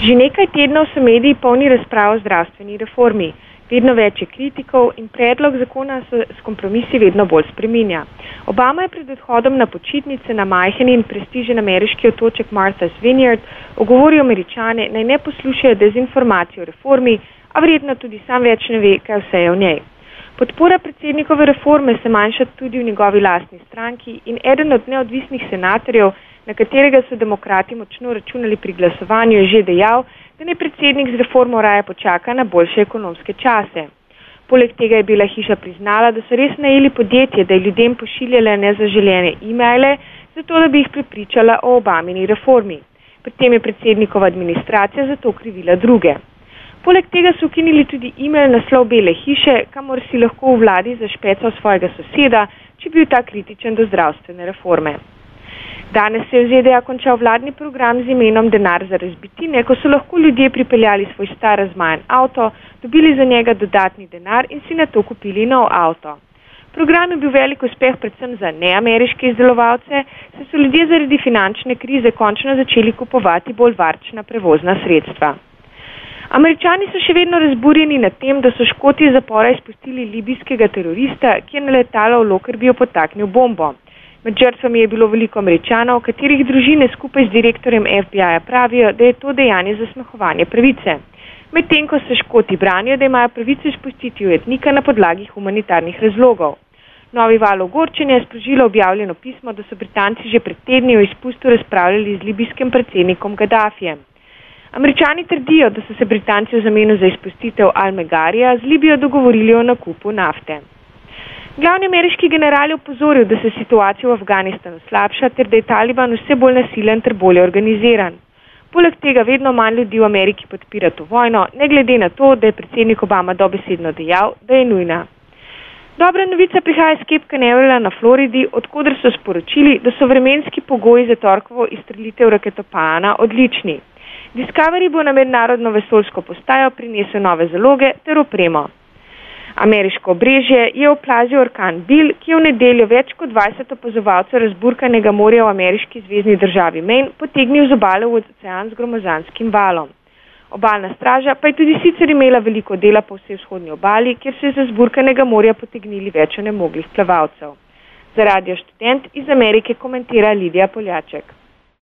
Že nekaj tednov so mediji polni razprav o zdravstveni reformi. Vedno več je kritikov in predlog zakona se s kompromisi vedno bolj spreminja. Obama je pred odhodom na počitnice na majhen in prestižen ameriški otoček Martha's Vineyard ogovoril Američane, naj ne poslušajo dezinformacij o reformi, a verjetno tudi sam več ne ve, kaj vse je v njej. Podpora predsednikove reforme se manjša tudi v njegovi lastni stranki in eden od neodvisnih senatorjev, na katerega so demokrati močno računali pri glasovanju, je že dejal, da ne predsednik z reformo raje počaka na boljše ekonomske čase. Poleg tega je bila hiša priznala, da so res najeli podjetje, da je ljudem pošiljale nezaželene e-maile, zato da bi jih prepričala o Obamini reformi. Pri tem je predsednikova administracija zato krivila druge. Poleg tega so ukinili tudi e-mail naslov Bele hiše, kamor si lahko v vladi zašpecal svojega soseda, če bil ta kritičen do zdravstvene reforme. Danes se je v ZDA končal vladni program z imenom Denar za razbitine, ko so lahko ljudje pripeljali svoj star razmajan avto, dobili za njega dodatni denar in si na to kupili nov avto. Program je bil velik uspeh predvsem za neameriške izdelovalce, saj so ljudje zaradi finančne krize končno začeli kupovati bolj varčna prevozna sredstva. Američani so še vedno razburjeni nad tem, da so Škoti iz zapora izpustili libijskega terorista, ki je na letalo v Lockerbieju potaknil bombo. Med žrtvami je bilo veliko Američanov, katerih družine skupaj z direktorjem FBI-ja pravijo, da je to dejanje zasmehovanje pravice. Medtem ko se Škoti branijo, da imajo pravico izpustiti ujetnika na podlagi humanitarnih razlogov. Novi val ogorčenja je sprožilo objavljeno pismo, da so Britanci že pred tedni o izpustu razpravljali z libijskim predsednikom Gaddafijem. Američani trdijo, da so se Britanci v zameno za izpustitev Al-Megarija z Libijo dogovorili o nakupu nafte. Glavni ameriški general je opozoril, da se situacija v Afganistanu slabša ter da je Taliban vse bolj nasilen ter bolje organiziran. Poleg tega vedno manj ljudi v Ameriki podpira to vojno, ne glede na to, da je predsednik Obama dobesedno dejal, da je nujna. Dobra novica prihaja iz Cape Canaverala na Floridi, odkoder so sporočili, da so vremenski pogoji za torkovo izstrelitev raketopana odlični. Discovery bo na mednarodno vesoljsko postajo prinesel nove zaloge ter opremo. Ameriško obrežje je oplazil orkan Bill, ki je v nedeljo več kot 20 opazovalcev razburkanega morja v ameriški zvezni državi Maine potegnil z obale v ocean z gromozanskim valom. Obalna straža pa je tudi sicer imela veliko dela po vsej vzhodni obali, kjer so iz razburkanega morja potegnili več onemoglih plavalcev. Za Radio Študent iz Amerike komentira Lidija Poljaček.